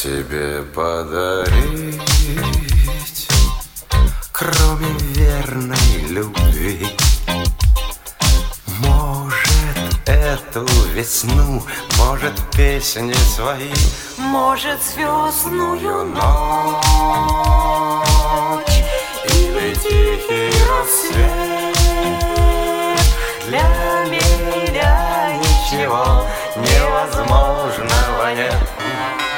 тебе подарить, кроме верной любви? Может, эту весну, может, песни свои, может, звездную ночь или тихий рассвет. Для меня ничего невозможного нет.